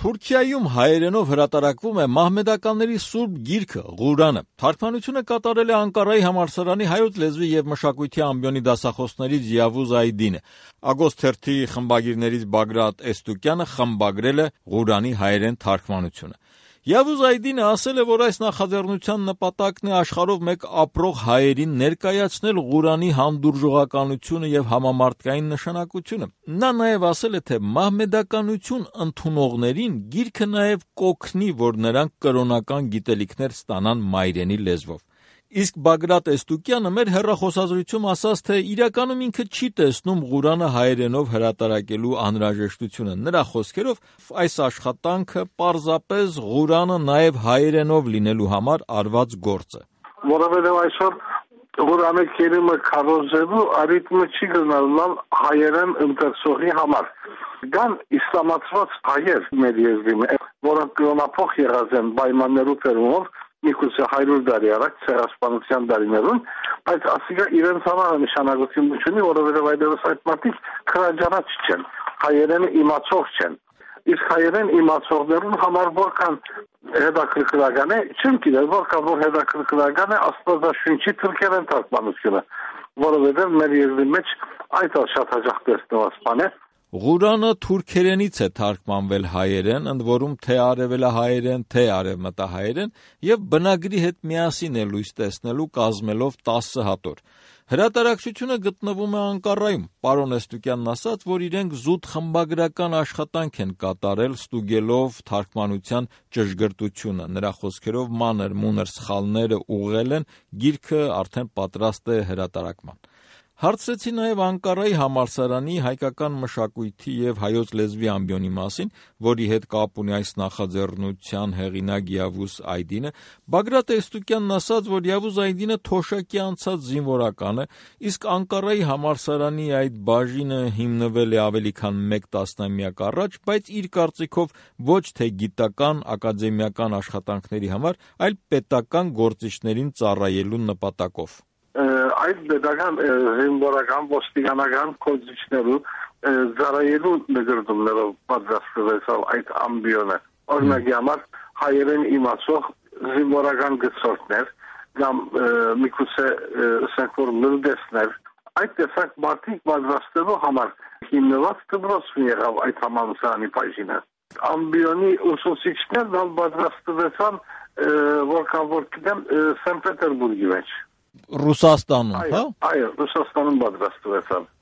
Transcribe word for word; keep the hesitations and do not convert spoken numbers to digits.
Թուրքիայում հայերենով հրատարակվում է մահմեդականների սուրբ գիրքը Ղուրանը։ Թարգմանությունը կատարել է Անկարայի համալսարանի հայոց լեզվի եւ մշակույթի ամբիոնի դասախոսներից Յավուզ Այդինը։ Ագոստ թերթի խմբագիրներից Բագրատ Էստուկյանը խմբագրել է Ղուրանի հայերեն թարգմանությունը։ Յավուզ Այդինը ասել է, որ այս նախաձեռնության նպատակն է աշխարհով մեկ ապրող հայերին ներկայացնել Ղուրանի հանդուրժողականությունը եւ համամարտկային նշանակությունը։ Նա նաեւ ասել է, թե մահմեդականություն ընդունողներին գիրքը նաեւ կօգնի, որ նրանք կրոնական գիտելիքներ ստանան մայրենի լեզվով։ Իսկ Բագրատ Էստուկյանը մեր հեռախոսազրույցում ասաց, թե իրականում ինքը չի տեսնում Ղուրանը հայերենով հրատարակելու անհրաժեշտությունը։ Նրա խոսքերով այս աշխատանքը պարզապես Ղուրանը նաև հայերենով լինելու համար արված գործ է։ Որովհետև այսօր Ղուրանի կերիմը քարոզելու արիթմը չի գնալու հայերեն ընթերցողի համար։ Կան իսլամացված հայեր մեր եզրին, որոնք կրոնափոխ եղած են պայմաններու ֆերմով միգուցե հարյուր տարի առաջ ցեղասպանության տարիներուն, բայց ասիկա իրենց համար նշանակություն ունի, որովհետև այդպես այդ մարդիկ քրաջանաչ չեն, հայերենը իմացող չեն։ Իսկ հայերեն իմացողներուն համար որքան հետաքրքրական է, չեմ գիտել, որքան որ հետաքրքրական է աստվածաշունչի թուրքերեն թարգմանությունը, որովհետև մեր եզրի մեջ այդ շատ հաճախ տեսնված բան է։ Ղուրանը թուրքերենից է թարգմանվել հայերեն, ընդ որում թե արևելահայերեն, թե արևմտահայերեն, եւ բնագրի հետ միասին է լույս տեսնելու կազմելով տասը հատոր։ Հրատարակչությունը գտնվում է Անկարայում։ Պարոն Էստուկյանն ասաց, որ իրենք զուտ խմբագրական աշխատանք են կատարել ստուգելով թարգմանության ճշգրտությունը։ Նրա խոսքերով մանր մունր սխալները ուղղել են, գիրքը արդեն պատրաստ է հրատարակման։ Հարցրեցի նաև Անկարայի համալսարանի հայկական մշակույթի եւ հայոց լեզվի ամբիոնի մասին, որի հետ կապ ունի այս նախաձեռնության հեղինակ Յավուզ Այդինը։ Բագրատ Էստուկյանն ասաց, որ Յավուզ Այդինը թոշակի անցած զինվորական է, իսկ Անկարայի համալսարանի այդ բաժինը հիմնվել է ավելի քան մեկ տասնամյակ առաջ, բայց իր կարծիքով ոչ թե գիտական, ակադեմիական աշխատանքների համար, այլ պետական գործիչներին ծառայելու նպատակով։ Այդ պետական զինվորական ոստիկանական կոզիչներու ծառայելու նկատումներով պատրաստվեցավ այդ ամբիոնը։ Օրինակի համար հայերեն իմացող զինվորական գծորդներ կամ միգուցե սենքոր մլդեսներ այդ տեսակ մարդիկ պատրաստելու համար հիմնված դպրոց եղավ այդ համալսարանի բաժինը։ Ամբիոնի ուսուցիչներն պատրաստվեցան որքան որ գիտեմ Սանտ Պետերբուրգի մեջ։ Ռուսաստանում, հա։ Այո, Ռուսաստանում պատրաստվեցան։